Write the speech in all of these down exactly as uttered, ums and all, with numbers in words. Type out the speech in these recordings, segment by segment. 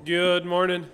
Good morning.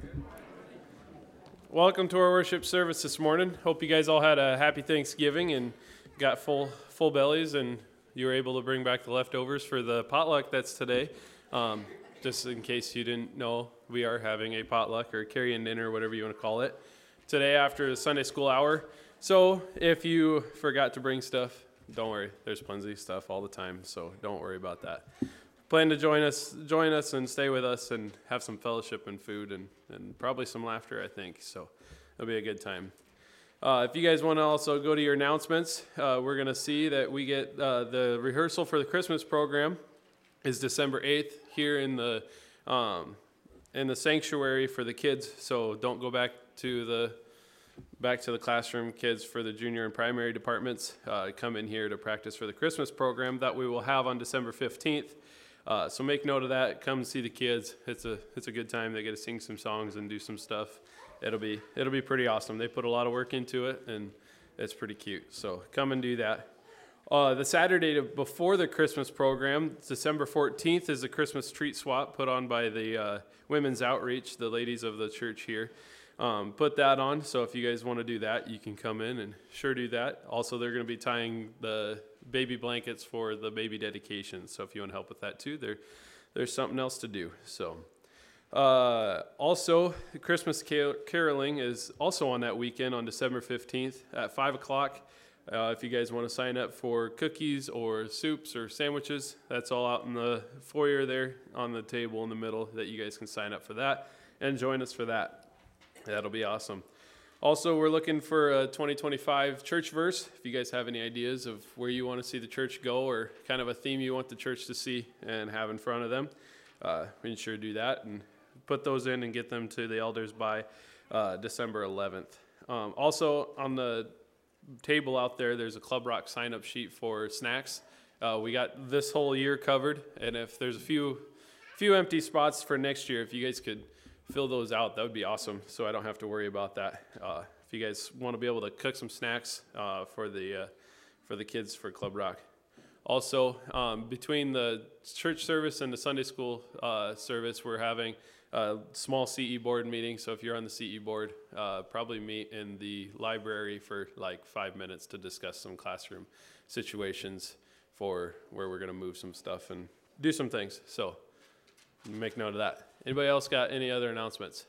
Welcome to our worship service this morning. Hope you guys all had a happy Thanksgiving and got full full bellies, and you were able to bring back the leftovers for the potluck that's today. Um, just in case you didn't know, we are having a potluck or carry-in dinner, whatever you want to call it, today after the Sunday school hour. So if you forgot to bring stuff, don't worry. There's plenty of stuff all the time, so don't worry about that. Plan to join us join us and stay with us and have some fellowship and food and, and probably some laughter, I think. So it'll be a good time. Uh, if you guys want to also go to your announcements, uh, we're going to see that we get uh, the rehearsal for the Christmas program is December eighth here in the um, in the sanctuary for the kids. So don't go back to the back to the classroom, kids, for the junior and primary departments. Uh, come in here to practice for the Christmas program that we will have on December fifteenth. Uh, so make note of that. Come see the kids. It's a it's a good time. They get to sing some songs and do some stuff. It'll be it'll be pretty awesome. They put a lot of work into it, and it's pretty cute. So come and do that. Uh, the Saturday before the Christmas program, December fourteenth, is the Christmas treat swap put on by the uh, Women's Outreach, the ladies of the church here. Um, put that on. So if you guys want to do that, you can come in and sure do that. Also, they're going to be tying the baby blankets for the baby dedication. So if you want to help with that too, there, there's something else to do. So uh, also, Christmas car- caroling is also on that weekend on December fifteenth at five o'clock. Uh, if you guys want to sign up for cookies or soups or sandwiches, that's all out in the foyer there on the table in the middle that you guys can sign up for that and join us for that. That'll be awesome. Also, we're looking for a twenty twenty-five church verse. If you guys have any ideas of where you want to see the church go or kind of a theme you want the church to see and have in front of them, uh, we can sure do that and put those in and get them to the elders by uh, December eleventh. Um, also, on the table out there, there's a Club Rock sign-up sheet for snacks. Uh, we got this whole year covered, and if there's a few few empty spots for next year, if you guys could fill those out, that would be awesome, so I don't have to worry about that. Uh, if you guys want to be able to cook some snacks uh, for the uh, for the kids for Club Rock. Also, um, between the church service and the Sunday school uh, service, we're having a small C E board meeting, so if you're on the C E board, uh, probably meet in the library for like five minutes to discuss some classroom situations for where we're going to move some stuff and do some things, so make note of that. Anybody else got any other announcements?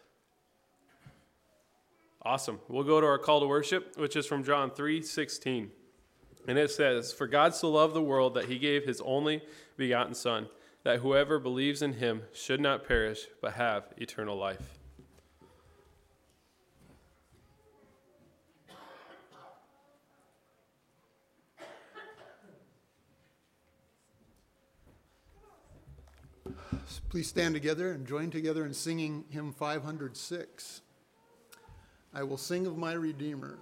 Awesome. We'll go to our call to worship, which is from John three sixteen. And it says, "For God so loved the world that he gave his only begotten Son, that whoever believes in him should not perish, but have eternal life." Please stand together and join together in singing hymn five hundred six. I will sing of my Redeemer.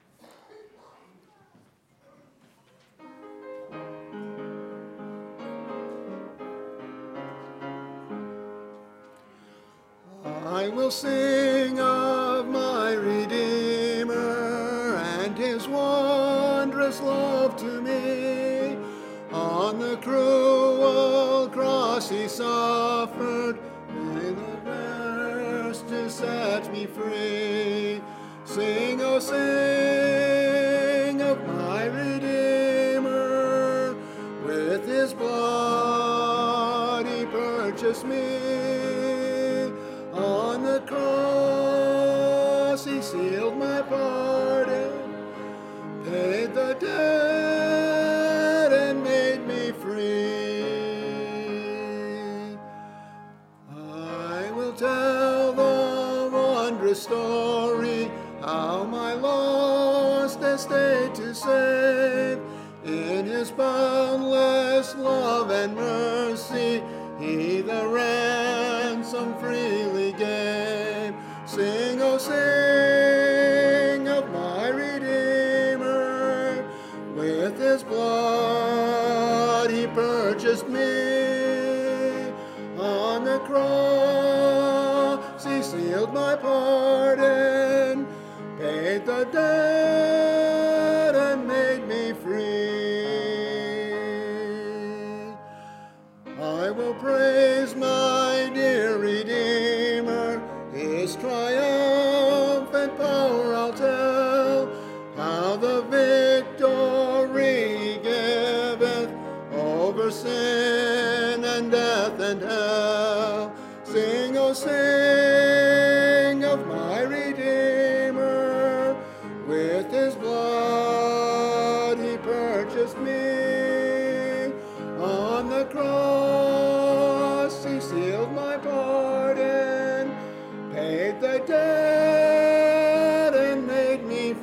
I will sing of my Redeemer and his wondrous love to me. On the cruel cross he suffered, in the rest to set me free. Sing, oh sing of my Redeemer, with his blood he purchased me. On the cross he sealed my pardon, paid the debt and made me free. I will tell the wondrous story, how my lost estate to save. In his boundless love and mercy, he the ransom freely gave. Sing, oh sing of my Redeemer, with his blood he purchased me. On the cross he sealed my pardon, paid the debt and made me free. I will praise my dear Redeemer and hell. Sing, oh sing of my Redeemer. With his blood he purchased me. On the cross he sealed my pardon, paid the debt and made me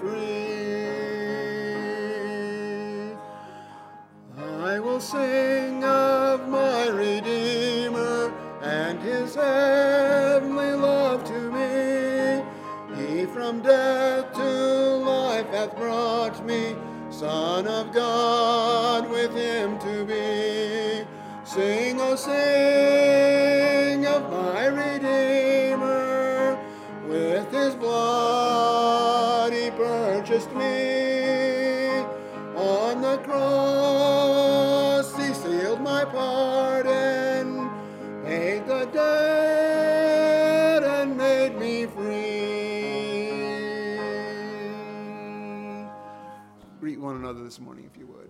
free. I will sing of my Redeemer and his heavenly love to me. He from death to life hath brought me, Son of God with him to be. Sing, oh sing of my Redeemer. With his blood he purchased me. On the cross he sealed my pardon, paid the debt and made me free. Greet one another this morning if you would.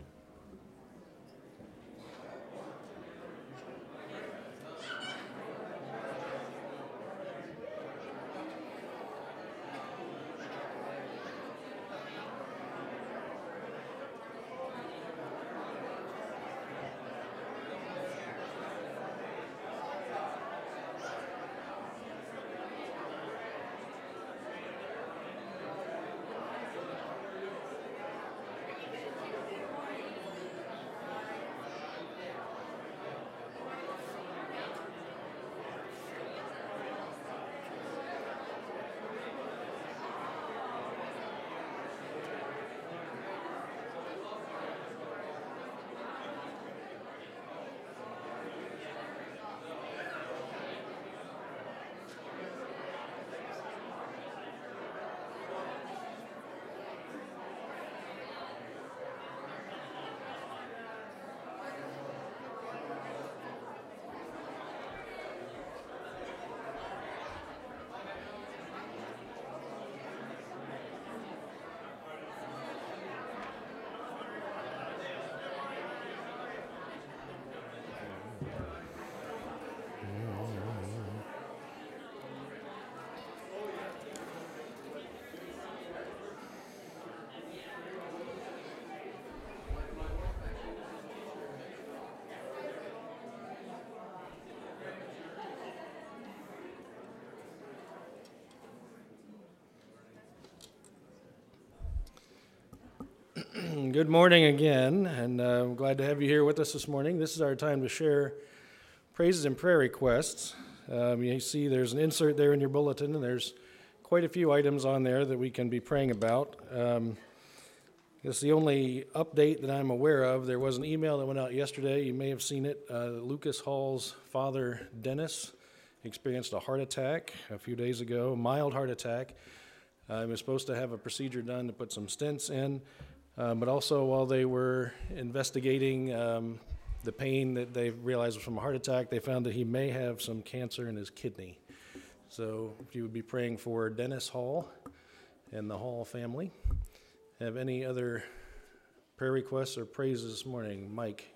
Good morning again, and uh, I'm glad to have you here with us this morning. This is our time to share praises and prayer requests. Um, you see there's an insert there in your bulletin, and there's quite a few items on there that we can be praying about. Um, it's the only update that I'm aware of. There was an email that went out yesterday. You may have seen it. Uh, Lucas Hall's father, Dennis, experienced a heart attack a few days ago, a mild heart attack. Uh, he was supposed to have a procedure done to put some stents in. Um, but also, while they were investigating um, the pain that they realized was from a heart attack, they found that he may have some cancer in his kidney. So if you would be praying for Dennis Hall and the Hall family. Have any other prayer requests or praises this morning? Mike.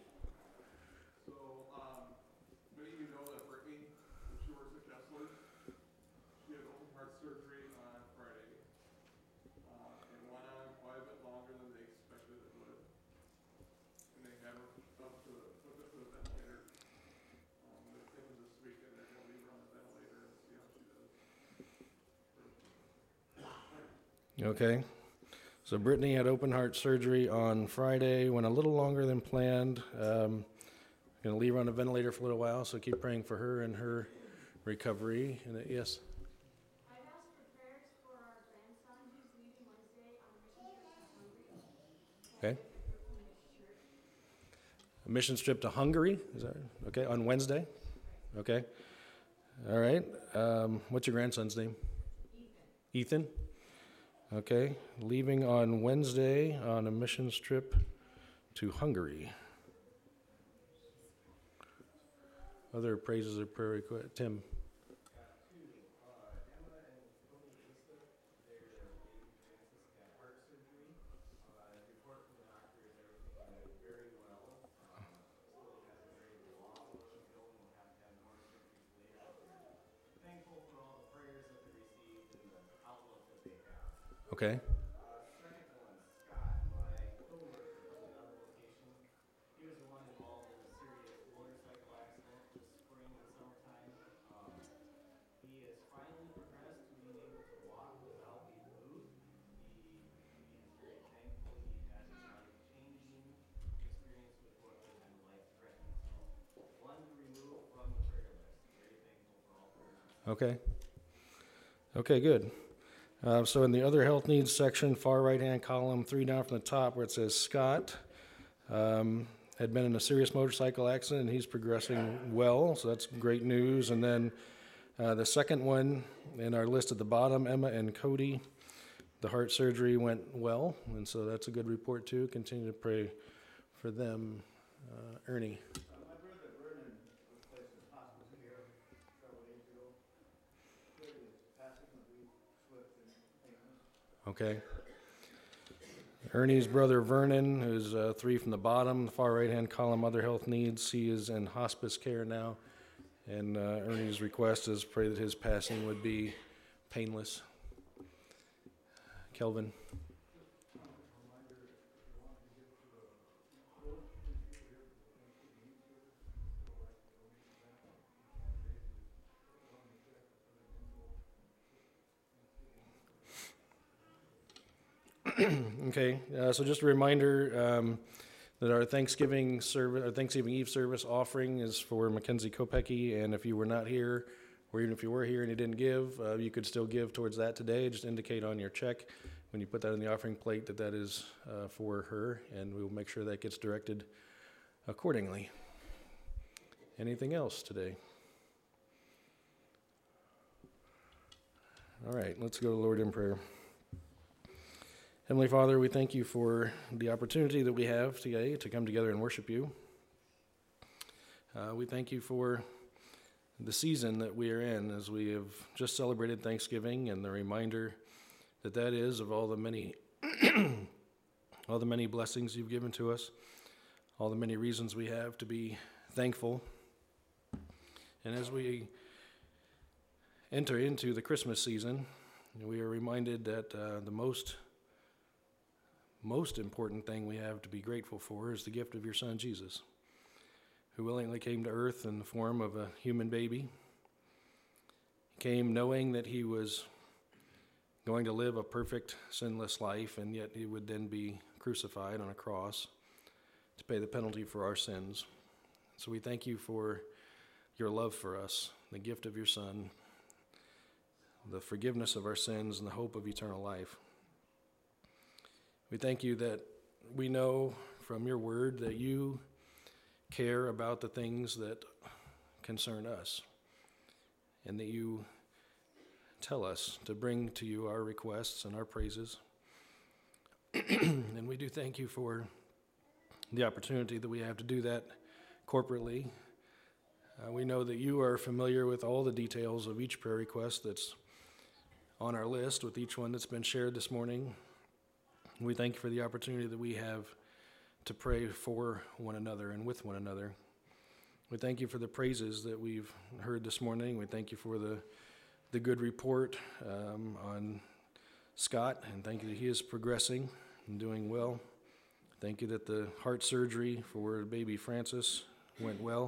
So, um, many of you know that Brittany, she works at Kessler. She had open heart surgery on Friday. Uh, it went on quite a bit longer than they expected it would. And they have her up to the, hooked up to the ventilator. Um, they're thinking this weekend they're going to leave her on the ventilator and see how she does. Okay. So Brittany had open heart surgery on Friday, went a little longer than planned. Um, going to leave her on a ventilator for a little while, so keep praying for her and her recovery. And it, yes? I've asked for prayers for our grandson who's leaving Wednesday on a mission trip to Hungary. Okay. A mission trip to Hungary, is that right? Okay, on Wednesday? Okay. All right. Um, what's your grandson's name? Ethan. Ethan? Okay. Leaving on Wednesday on a missions trip to Hungary. Other praises or prayer requests? Tim. Okay. Okay. Okay, good. Uh, so in the other health needs section, far right-hand column, three down from the top, where it says Scott, um, had been in a serious motorcycle accident, and he's progressing well, so that's great news. And then uh, the second one in our list at the bottom, Emma and Cody, the heart surgery went well, and so that's a good report too. Continue to pray for them. Uh, Ernie. Okay. Ernie's brother Vernon, who's uh, three from the bottom, the far right-hand column, other health needs. He is in hospice care now. And uh, Ernie's request is pray that his passing would be painless. Kelvin. Okay, uh, so just a reminder um, that our Thanksgiving service, our Thanksgiving Eve service offering is for Mackenzie Kopecki, and if you were not here, or even if you were here and you didn't give, uh, you could still give towards that today. Just indicate on your check when you put that in the offering plate that that is uh, for her, and we will make sure that gets directed accordingly. Anything else today? All right, let's go to the Lord in prayer. Heavenly Father, we thank you for the opportunity that we have today to come together and worship you. Uh, we thank you for the season that we are in as we have just celebrated Thanksgiving and the reminder that that is of all the many all the many blessings you've given to us, all the many reasons we have to be thankful. And as we enter into the Christmas season, we are reminded that uh, the most most important thing we have to be grateful for is the gift of your Son, Jesus, who willingly came to earth in the form of a human baby. He came knowing that he was going to live a perfect, sinless life, and yet he would then be crucified on a cross to pay the penalty for our sins. So we thank you for your love for us, the gift of your Son, the forgiveness of our sins, and the hope of eternal life. We thank you that we know from your word that you care about the things that concern us, and that you tell us to bring to you our requests and our praises. And we do thank you for the opportunity that we have to do that corporately. Uh, we know that you are familiar with all the details of each prayer request that's on our list, with each one that's been shared this morning. We thank you for the opportunity that we have to pray for one another and with one another. We thank you for the praises that we've heard this morning. We thank you for the the good report um, on Scott, and thank you that he is progressing and doing well. Thank you that the heart surgery for baby Francis went well.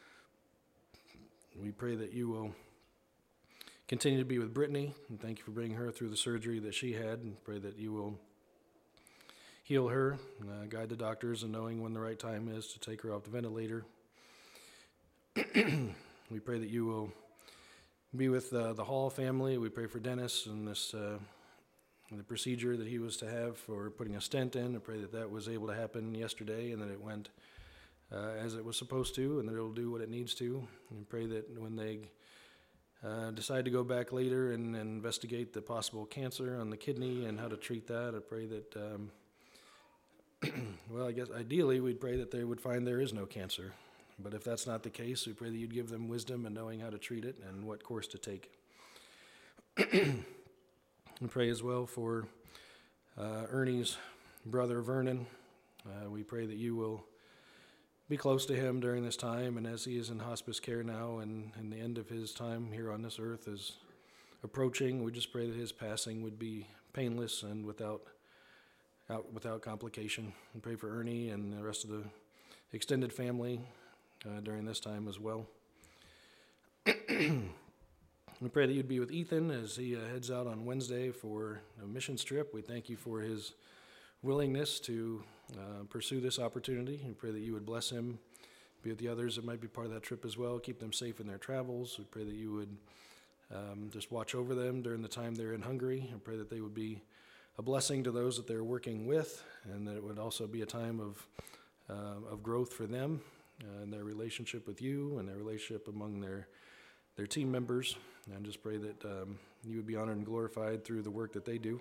We pray that you will continue to be with Brittany, and thank you for bringing her through the surgery that she had, and pray that you will heal her, uh, guide the doctors in knowing when the right time is to take her off the ventilator. We pray that you will be with uh, the Hall family. We pray for Dennis and this uh, the procedure that he was to have for putting a stent in. I pray that that was able to happen yesterday and that it went uh, as it was supposed to, and that it will do what it needs to. And pray that when they uh, decide to go back later and, and investigate the possible cancer on the kidney and how to treat that, I pray that um, well, I guess ideally we'd pray that they would find there is no cancer. But if that's not the case, we pray that you'd give them wisdom in knowing how to treat it and what course to take. We pray as well for uh, Ernie's brother Vernon. Uh, we pray that you will be close to him during this time, and as he is in hospice care now and, and the end of his time here on this earth is approaching. We just pray that his passing would be painless and without out without complication. And pray for Ernie and the rest of the extended family uh, during this time as well. We pray that you'd be with Ethan as he uh, heads out on Wednesday for a missions trip. We thank you for his willingness to uh, pursue this opportunity. We pray that you would bless him, be with the others that might be part of that trip as well, keep them safe in their travels. We pray that you would um, just watch over them during the time they're in Hungary. I pray that they would be a blessing to those that they're working with, and that it would also be a time of uh, of growth for them uh, in their relationship with you and their relationship among their their team members. And just pray that um, you would be honored and glorified through the work that they do.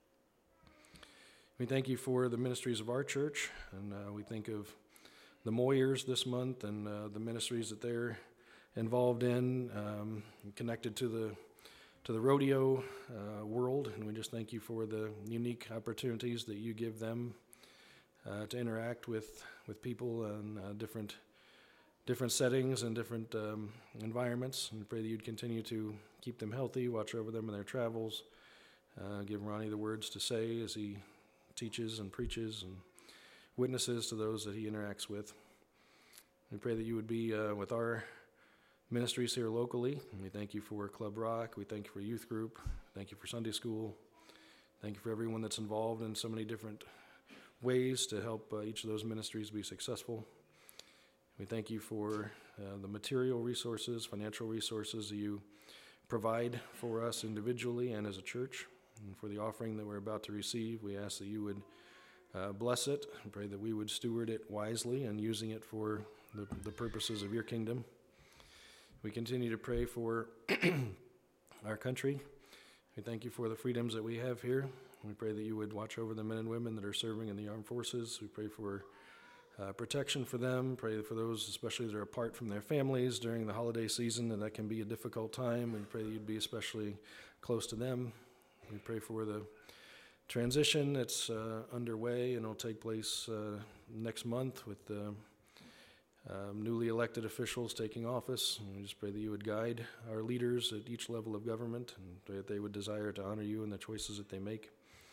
We thank you for the ministries of our church, and uh, we think of the Moyers this month and uh, the ministries that they're involved in, um, connected to the to the rodeo uh, world, and we just thank you for the unique opportunities that you give them uh, to interact with with people in uh, different different settings and different um, environments. And pray that you'd continue to keep them healthy, watch over them in their travels, uh, give Ronnie the words to say as he teaches and preaches and witnesses to those that he interacts with. We pray that you would be uh, with our ministries here locally. And we thank you for Club Rock. We thank you for youth group. Thank you for Sunday school. Thank you for everyone that's involved in so many different ways to help uh, each of those ministries be successful. We thank you for uh, the material resources, financial resources that you provide for us individually and as a church. And for the offering that we're about to receive, we ask that you would uh, bless it and pray that we would steward it wisely and using it for the, the purposes of your kingdom. We continue to pray for our country. We thank you for the freedoms that we have here. We pray that you would watch over the men and women that are serving in the armed forces. We pray for uh, protection for them. Pray for those especially that are apart from their families during the holiday season, and that can be a difficult time. We pray that you'd be especially close to them. We pray for the transition that's uh, underway and will take place uh, next month with the um, newly elected officials taking office. And we just pray that you would guide our leaders at each level of government and pray that they would desire to honor you in the choices that they make.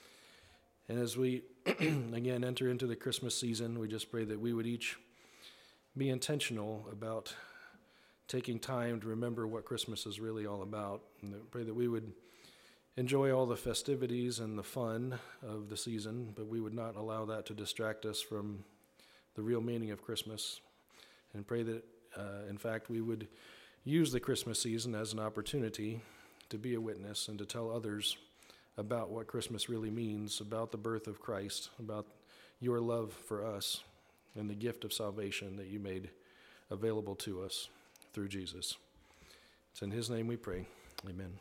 And as we, again, enter into the Christmas season, we just pray that we would each be intentional about taking time to remember what Christmas is really all about. And pray that we would enjoy all the festivities and the fun of the season, but we would not allow that to distract us from the real meaning of Christmas. And pray that, uh, in fact, we would use the Christmas season as an opportunity to be a witness and to tell others about what Christmas really means, about the birth of Christ, about your love for us, and the gift of salvation that you made available to us through Jesus. It's in his name we pray. Amen.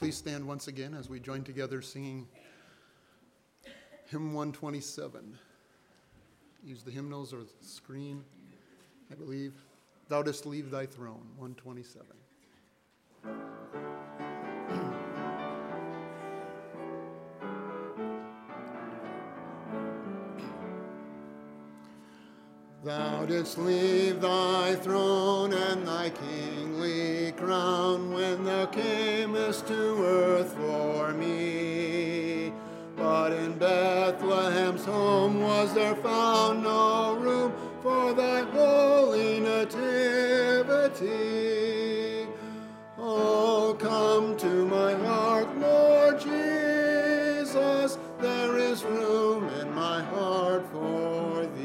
Please stand once again as we join together singing hymn one twenty-seven. Use the hymnals or the screen, I believe. Thou dost leave thy throne, one twenty-seven. Thou didst leave thy throne and thy kingly crown when thou camest to earth for me. But in Bethlehem's home was there found no room for thy holy nativity. Oh, come to my heart, Lord Jesus, there is room in my heart for thee.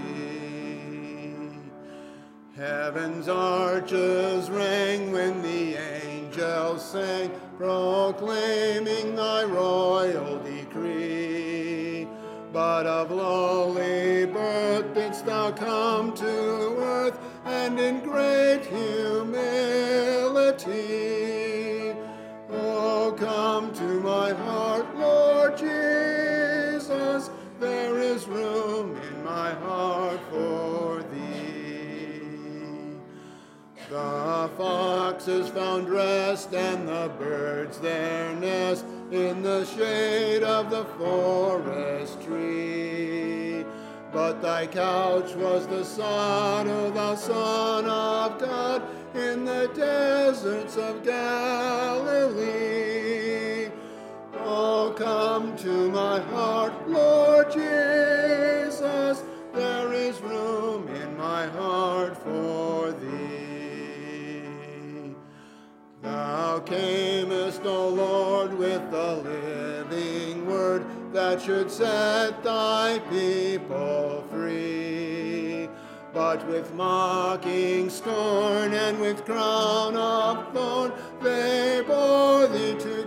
Heaven's arches rang when the angels sang, proclaiming thy royal decree. But of lowly birth didst thou come to earth, and in great humility. Oh, come to my heart, Lord Jesus, there is room in my heart for thee. The foxes found rest and the birds their nest in the shade of the forest tree. But thy couch was the sun, O thou Son of God, in the deserts of Galilee. Oh, come to my heart, Lord Jesus, there is room in my heart for thee. Thou camest, O Lord, with the living word that should set thy people free. But with mocking scorn and with crown of thorn they bore thee to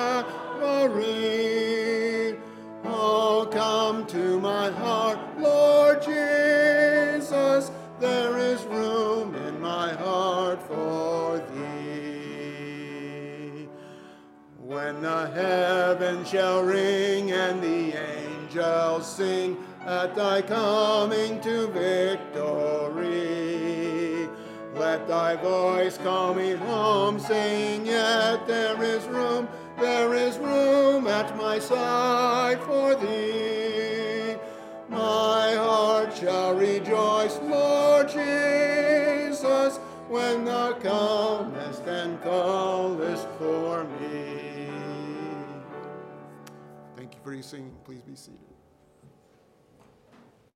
Calvary. Oh, come to my heart, Lord Jesus, there is room in my heart for thee. When the heavens shall ring and the angels sing at thy coming to victory, let thy voice call me home, saying, yet there is room, there is room at my side for thee. My heart shall rejoice, Lord Jesus, when thou comest and callest for me. Thank you for your singing. Please be seated.